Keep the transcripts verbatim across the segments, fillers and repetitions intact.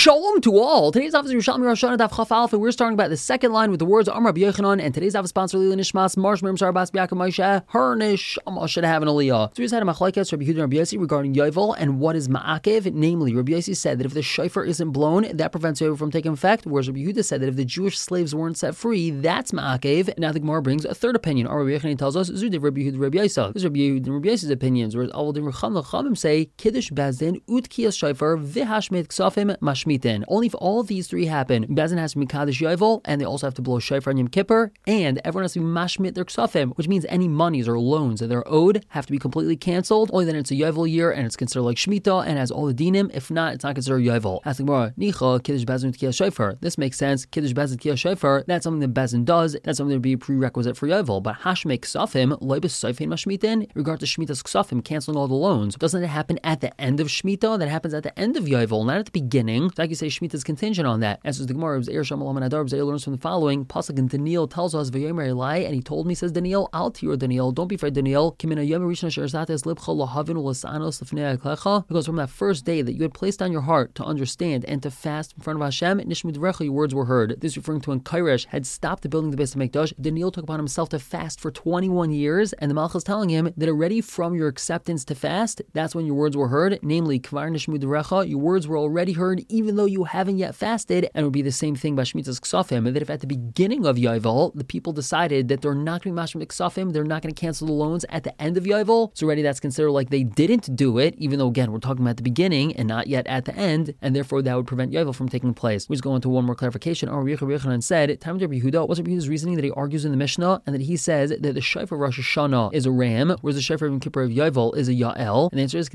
Shalom to all. Today's office is Yerushalmi Rosh Hashanah Daf Chaf Aleph, and we're starting by the second line with the words Amar Rabbi Yochanan. And today's office sponsor Lila Nishmas Marsh Mirim Sar Bas Biakum Moshe her Nishama should have an aliyah. So we just had a machlokes Rabbi Yehuda and Rabbi Yossi regarding Yovel and what is ma'akev. Namely, Rabbi Yossi said that if the shofar isn't blown, that prevents Yovel from taking effect. Whereas Rabbi Yehuda said that if the Jewish slaves weren't set free, that's ma'akev. Now the Gemara brings a third opinion. Our Rabbi Yochanan tells us Zudiv Rabbi Yehuda Rabbi Yossi. This is Rabbi Yehuda and Rabbi Yossi's opinions. Whereas all the Recham Lechamim say Kiddush Bezdin Utkiyas Shofar V'Hashmit Ksafim Mashmitin. Only if all of these three happen, Bezdin has to be Kaddish Yovel, and they also have to blow shofar on Yom Kippur, and everyone has to be mashmit their ksafim, which means any monies or loans that they're owed have to be completely canceled. Only then it's a Yovel year, and it's considered like Shemitah, and has all the dinim. If not, it's not considered Yovel. Ask the Gemara, Nicha, Kiddush Bezdin Tkiyas Shofar. This makes sense. Kiddush Bezdin Tkiyas Shofar, that's something that Bezdin does. That's something that would be a prerequisite for Yovel. But Hashmit Ksafim, Loibus Sofin Mashmitin, in regard to Shemitah's Ksafim, canceling all the loans, doesn't it happen at the end of Shemitah? That happens at the end of Yovel, not at the beginning. So like you say, Shemitah is contingent on that. Answers the Gemara, Zeir Shamal Adar, Zeir learns from the following. Pasuk and Daniel tells us, V'yomer Elai, and he told me, says Daniel, Al Tir Daniel, don't be afraid, Daniel. Because from that first day that you had placed on your heart to understand and to fast in front of Hashem, Nishmud Recha, your words were heard. This is referring to when Kairesh had stopped the building of the Beis HaMikdash. Daniel took upon himself to fast for twenty-one years, and the Malach is telling him that already from your acceptance to fast, that's when your words were heard. Namely, Kvar Nishmud Recha, your words were already heard, even though you haven't yet fasted. And it would be the same thing by Shemitah's Ksafim, that if at the beginning of Yovel, the people decided that they're not going to be mashmit Ksafim, they're not going to cancel the loans at the end of Yovel, so already that's considered like they didn't do it, even though again we're talking about the beginning and not yet at the end, and therefore that would prevent Yovel from taking place. We just go into one more clarification. Our Rabbi Yochanan said, time to Rabbi Yehuda, what's Rabbi Yehuda's reasoning that he argues in the Mishnah, and that he says that the shofar of Rosh Hashanah is a ram, whereas the shofar of Yom Kippur of Yovel is a Yael? And the answer is to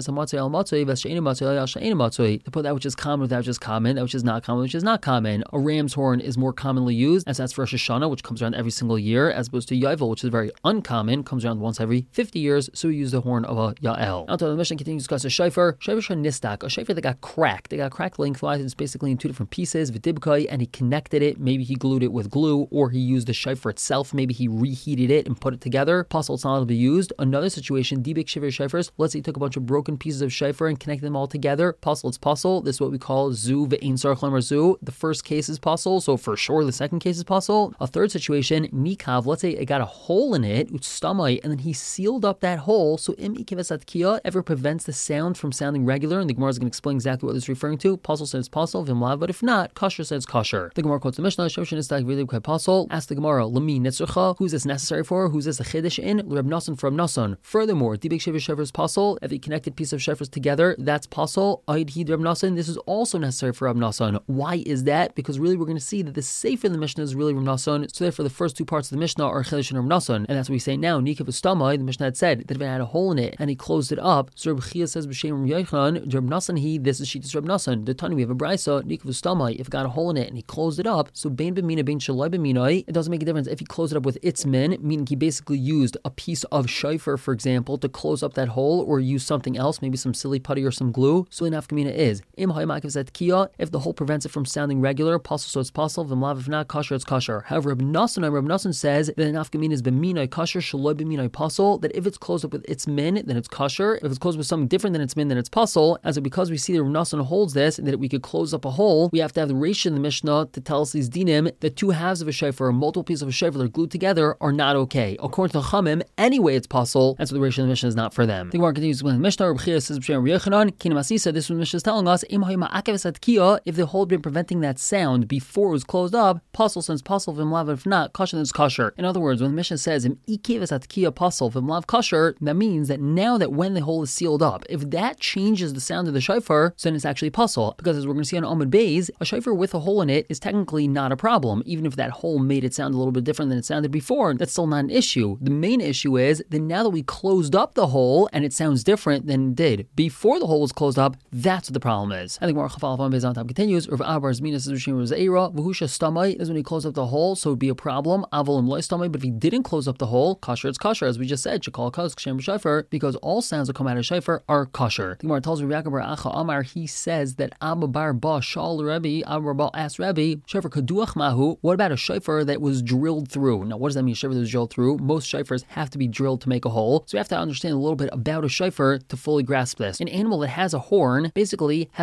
put that which is common with that which is common, that which is not common, which is not common. A ram's horn is more commonly used, as that's for Rosh Hashanah, which comes around every single year, as opposed to Yovel, which is very uncommon, comes around once every fifty years, so we use the horn of a Yael. Now, the Mishnah continues to discuss a shofar. Shofar nistak, a shofar that got cracked. They got cracked lengthwise. It's basically in two different pieces. V'dibkai, and he connected it. Maybe he glued it with glue, or he used the shofar itself. Maybe he reheated it and put it together. Possible it's not allowed to be used. Another situation, dibik shiver shofars. Let's say he took a bunch of broken pieces of shofar and connected them all together. Possible it's possible. This is what we call zu ve'ein sarach lemar zu. The first case is possible, so for sure the second case is possible. A third situation, nikav. Let's say it got a hole in it, utstamai, and then he sealed up that hole, so im ikivasat kia ever prevents the sound from sounding regular. And the Gemara is going to explain exactly what this is referring to. Pasul says pasul, vimlav, but if not, kosher says kosher. The Gemara quotes the Mishnah, shoshin istag really quite pasul. Ask the Gemara, lami netzurcha, who's this necessary for? Who's this a chiddush in? Reb Nasan from Nasan. Furthermore, dibik shiver shofars pasul. If he connected piece of shofars together, that's pasul. Aid hid Reb Nasan. This is also necessary for Reb Nasan. Why is that? Because really we're going to see that the sefer in the Mishnah is really Reb Nasan. So therefore the first two parts of the Mishnah are chiddush and Reb Nasan, and that's what we say now. Nikav ustamai. The Mishnah had said that if it had a hole in it and he closed it up, so Reb Chia says b'shem Reb Yochanan, Reb Nasan he. This is Shittas Reb Nasan. The Tani we have a brisa nikav ustamai. If it got a hole in it and he closed it up, so bein b'mina bein shalai b'minai, it doesn't make a difference if he closed it up with its min, meaning he basically used a piece of shofar, for example, to close up that hole, or use something else, maybe some silly putty or some glue. So enough kamina is im haymakiv zet kia. If the hole prevents it from sounding regular, possible, so it's possible. V'mlav, if not kosher, it's kosher. However, Reb Nasan, Reb Nasan says that enough kamina is b'minai kosher shalai b'minai possible. That if it's closed up with its min, then it's kosher. If it's closed with something different than its min, then it's possible. As so because we see that Reb Nasan holds this, that we could close up a hole, we have to have the Reish in the Mishnah to tell us these dinim. The two halves of a shofar, or multiple pieces of a shofar that are glued together, are not okay. According to Chamim, anyway it's possible, and so the Reish in the Mishnah is not for them. The Gemara continues to explain the Mishnah. Reb Chia says b'shem Reb Yochanan, Kina Masisa, this is what the Mishnah is telling us, im hayma akev kia, if the hole had been preventing that sound before it was closed up, possible since possible, v'mlav, if not, kosher, then it's kosher. In other words, when the Mishnah says im ikev kia possible, v'mlav kosher, that means that now that when the hole is sealed up, if that changes the sound of the shofar, so then it's actually pasul. Because as we're going to see on Amud Beis, a shofar with a hole in it is technically not a problem. Even if that hole made it sound a little bit different than it sounded before, that's still not an issue. The main issue is that now that we closed up the hole and it sounds different than it did before the hole was closed up, that's what the problem is. I think Mar Chafal on Beis on top continues. Rav Abar's minas is Rishim Rozeira, Vahusha Stamai is when he closed up the hole, so it would be a problem. Avolim Loy Stamai, but if he didn't close up the hole, kosher, it's kosher, as we just said, Shekal Kaz Kshem Shofar, because all sounds that come out of shofar are kosher. The Gemara tells Rabbi Yaakov Acha Amar, he says that Abba Bar Ba Shal Rebbe, Abba Bar asked Rebbe, shofar kaduach mahu, what about a shofar that was drilled through? Now, what does that mean, a shofar that was drilled through? Most shofars have to be drilled to make a hole, so we have to understand a little bit about a shofar to fully grasp this. An animal that has a horn basically has a protrusion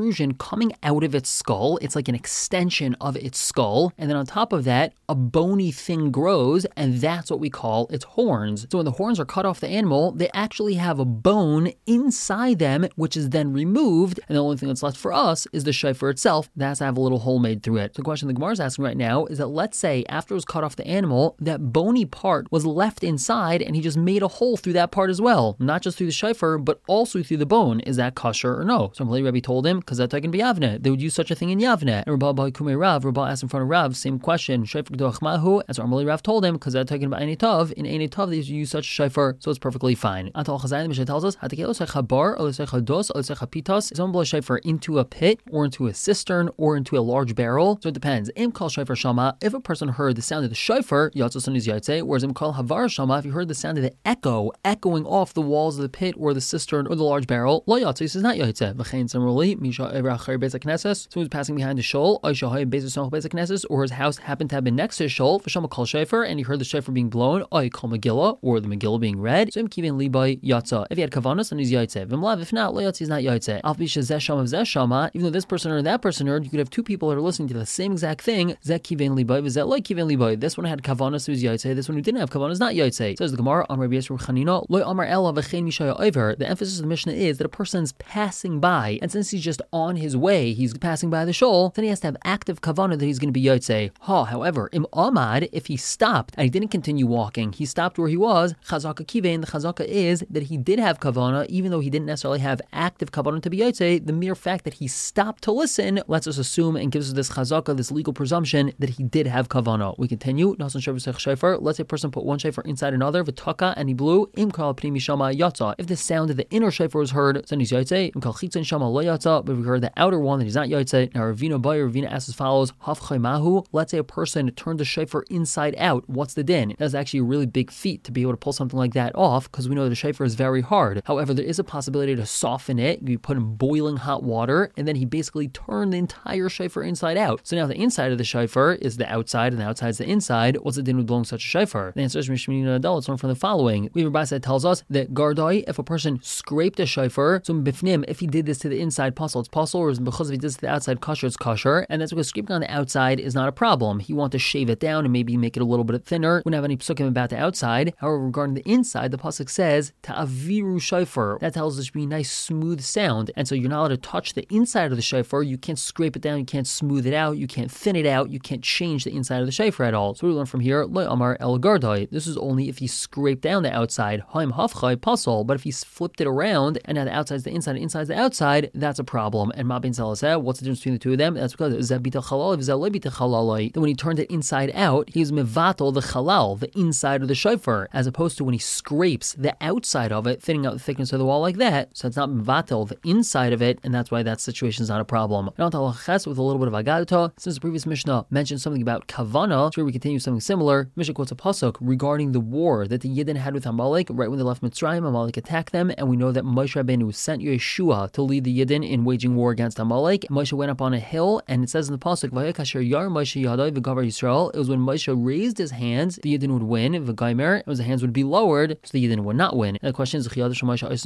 protrusion coming out of its skull. It's like an extension of its skull. And then on top of that, a bony thing grows, and that's what we call its horns. So when the horns are cut off the animal, they actually have a bone inside them, which is then removed. And the only thing that's left for us is the shofar itself. That has to have a little hole made through it. So the question the Gemara is asking right now is that let's say after it was cut off the animal, that bony part was left inside and he just made a hole through that part as well. Not just through the shofar, but also through the bone. Is that kosher or no? So Rabbi told him, because that's taken be Yavne. They would use such a thing in Yavne. And Rabbi Kumei Rav, Rabbi asked in front of Rav, same question. Shofar G'doach Mahu, as Amalei Rav told him, because that's taken by Ein Tov. In Ein Tov, they use such a shofar, so it's perfectly fine. Atal Chazayim, the Mishnah tells us, bar, dos, pitos. Someone blows shofar into a pit, or into a cistern, or into a large barrel. So it depends. Im kol shofar shama, if a person heard the sound of the shofar, yatzos is yaitze, whereas im kol havar shama, if you heard the sound of the echo, echoing off the walls of the pit, or the cistern, or the large barrel, lo yatzos is not yaitze. V'chein similarly, misha evra acher beis hakneses, someone who's passing behind the shul, oisha hay beis hasoch beis hakneses, or his house happened to have been next to his shul, v'shama kol shofar, and he heard the shofar being blown, oy kol megillah, or the megillah being read, so im kivin libay yatza. If he had kavanas, then he's yaitze. V'mlav, if not, lo yatzos is not yaitze. Al pi shezeh shama v'zeh shama, even though this person heard and that person heard, you could have two people that are listening to the same exact thing. Zeh kivin libay, v'zeh lo kivin libay. This one had kavanas, so he's yaitze. This one who didn't have kavanas, not yaitze. Says the Gemara, Amar Rabbi Yisrael Chanina, lo amar ela v'chein mishaya over. The emphasis of the Mishnah is that a person's passing by, and since he's just on his way, he's passing by the shul, then he has to have active kavanah that he's going to be yaitze. Ha, however, im amad, if he stopped and he didn't continue walking, he stopped where he was, chazaka kivein, the chazaka is that he did have kavanah, even though he didn't necessarily have active kavanah to be yaitze. The mere fact that he stopped to listen lets us assume and gives us this chazaka, this legal presumption that he did have kavanah. We continue. Let's say a person put one shofar inside another, v'taka, and he blew. Im kal pnimi shama yatza. If the sound of the inner shofar was heard, then he's yaitze. Im kal chitzon shama lo yatza. But if we heard the outer one, then he's not yaitze. Now Ravina Bay, Ravina asks as follows: Hafchay mahu. Let's say a person turned the shofar inside out. What's the din? That's actually a really big feat to be able to pull something like that off, because we know the shofar is very hard. However, there is a possibility to soften it. You put in boiling hot water, and then he basically turned the entire shofar inside out. So now the inside of the shofar is the outside, and the outside is the inside. What's the din with blowing such a shofar? The answer is Mishmini Nadal. It's learned from the following. We have a Rabbi that tells us that Gardai, if a person scraped a shofar, so bifnim, if he did this to the inside puzzle, it's puzzle, or because if he did this to the outside kosher, it's kosher, and that's because scraping on the outside is not a problem. He wants to shave it down and maybe make it a little bit thinner. We don't have any psukim about the outside. However, regarding the inside, the pasuk says ta'aviru shofar. That tells us it should be a nice smooth sound, and so you're not allowed to touch the inside of the shofar. You can't scrape it down, you can't smooth it out, you can't thin it out, you can't change the inside of the shofar at all. So we learn from here, lo amar el gardai. This is only if he scraped down the outside, haim hafchai pasol. But if he flipped it around and now the outside's the inside, the inside's the outside, that's a problem. And ma ben salaseh, what's the difference between the two of them? That's because zabita chalal, zabita chalalai. Then when he turned it inside out, he was mevatel the chalal, the inside of the shofar, as opposed to when he scrapes the outside of it, thinning out the thickness of the wall like that. So it's not mevatel the inside of it, and that's why that situation is not a problem. Now to halaches with a little bit of agadata. Since the previous Mishnah mentioned something about kavana, so here we continue something similar. Mishnah quotes a pasuk regarding the war that the Yidden had with Amalek right when they left Mitzrayim. Amalek attacked them, and we know that Moshe Rabbeinu sent Yeshua to lead the Yidden in waging war against Amalek. Moshe went up on a hill, and it says in the pasuk, "Vayakasher yar Moshe yadai v'gavar Yisrael." It was when Moshe raised his hands, the Yidden would win. V'gaimer, it was the hands would be lowered, so the Yidden would not win. And the question is, are the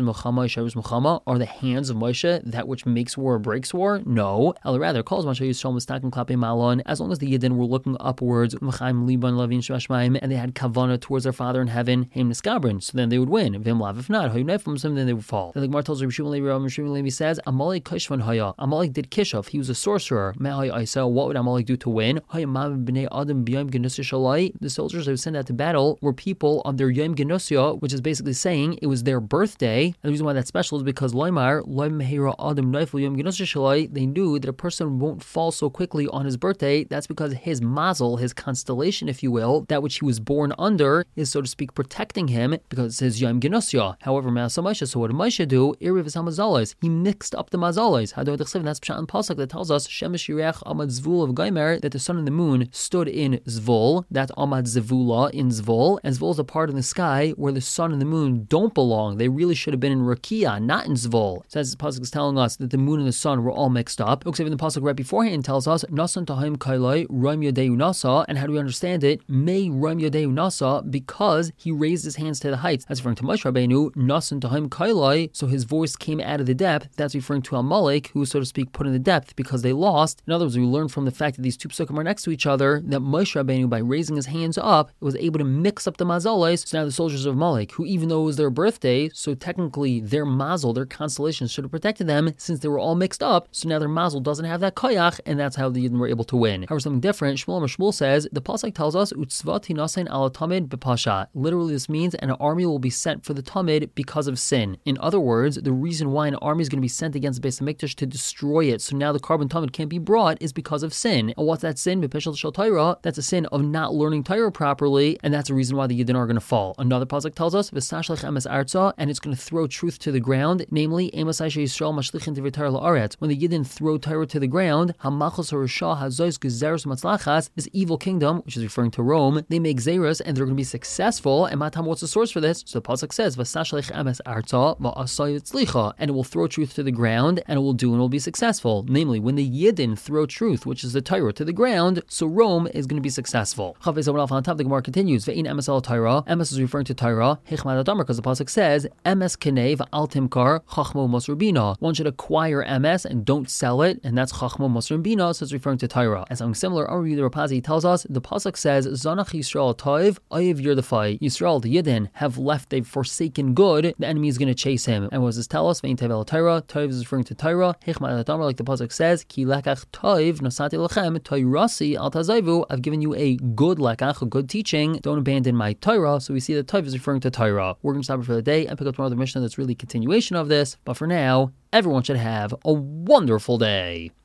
hands of Moshe that which makes war or breaks war? No. Or rather, calls Moshe Yisrael mistaken klape malon. As long as the Yidden were looking upwards, and they had kavana towards their Father in heaven, so then they would win. If not, then they would fall. Then the Gemara tells Rabbi Shimon Levi says, Amalek kishvan haya. Amalek did kishav. He was a sorcerer. What would Amalek do to win? The soldiers that were sent out to battle were people on their Yom Genusya, which is basically saying it was their birthday. And the reason why that's special is because Loimar, they knew that a person won't fall so quickly on his birthday. That's because his mazel, his constellation, if you will, that which he was born under, is so to speak protecting him because it says Yom Genusya. However, Ma'aseh Moshe, so what did Moshe do? Iriv hamazalos. He mixed up the mazalos. That's Pshat and Pasuk that tells us Shemesh Yirech Amad Zvul of Gaimer, that the sun and the moon stood in Zvul. That's Amad Zvula in Zvul, and Zvul is a part of the sky where the sun and the moon don't belong. They really should have been in Rakia, not in Zvul. So as the Pasuk is telling us that the moon and the sun were all mixed up. Except in the Pasuk right beforehand tells us Nasan Tahim Kailai Ram Yodeu Nasa, and how do we understand it? May Ram Yodeu Nasa, because he raised his hands to the heights. That's referring to Moshe Rabbeinu. Nasan Tahim Kailai, so his voice came out of the depth. That's referring to Amalek. Amalek, who was, so to speak, put in the depth because they lost. In other words, we learn from the fact that these two psukim are next to each other that Moshe Rabbeinu, by raising his hands up, was able to mix up the mazalos. So now the soldiers of Amalek, who even though it was their birthday, so technically their mazel, their constellation should have protected them since they were all mixed up. So now their mazel doesn't have that koyach, and that's how the Yidden were able to win. However, something different, Shmuel Shmuel says, the pasuk tells us, Utzvat hinasein ala tamid b'pasha. Literally, this means an army will be sent for the tamid because of sin. In other words, the reason why an army is going to be sent against the Beis HaMikdash to destroy it, so now the carbon tamid can't be brought, is because of sin. And what's that sin? B'pishal shel Torah. That's a sin of not learning Torah properly, and that's the reason why the Yidden are going to fall. Another pasuk tells us, V'sashlech emes arza, and it's going to throw truth to the ground, namely, emasai sheYisrael mashlichin tivei Torah la'aretz. When the Yidden throw Torah to the ground, hamachos harishah hazois gezeres matzlachas, this evil kingdom, which is referring to Rome, they make zeros and they're going to be successful. And matam, what's the source for this? So the pasuk says, V'sashlech emes arza va'asai v'tzlicha, and it will throw truth to the ground, and it will do and it will be successful. Namely, when the Yidden throw truth, which is the Torah, to the ground, so Rome is going to be successful. Chavez on top, the Gemara continues, Ve'in emes al Torah. Emes is referring to Torah, Hichmad Adamar, because the pasuk says, Emes kenei v'al timkar chachmo mosur bina. One should acquire emes and don't sell it, and that's chachmo mosur bina, so it's referring to Torah. And something similar, Ari the Rapazi tells us, the pasuk says, Zanach Yisrael toiv, ayiv yerdafai. Yisrael, the Yidden, have left, they've forsaken good, the enemy is going to chase him. And what does this tell us? Ve'in tevel Torah. Toiv is referring to Torah. Hichmad Adamar, like the pasuk says, Ki lekach toiv nasati lechem toirasi al tazayvu. I've given you a good lekach, a good teaching. Don't abandon my Torah. So we see that Toiv is referring to Torah. We're going to stop it for the day and pick up tomorrow the Mishnah that's really a continuation of this. But for now, everyone should have a wonderful day.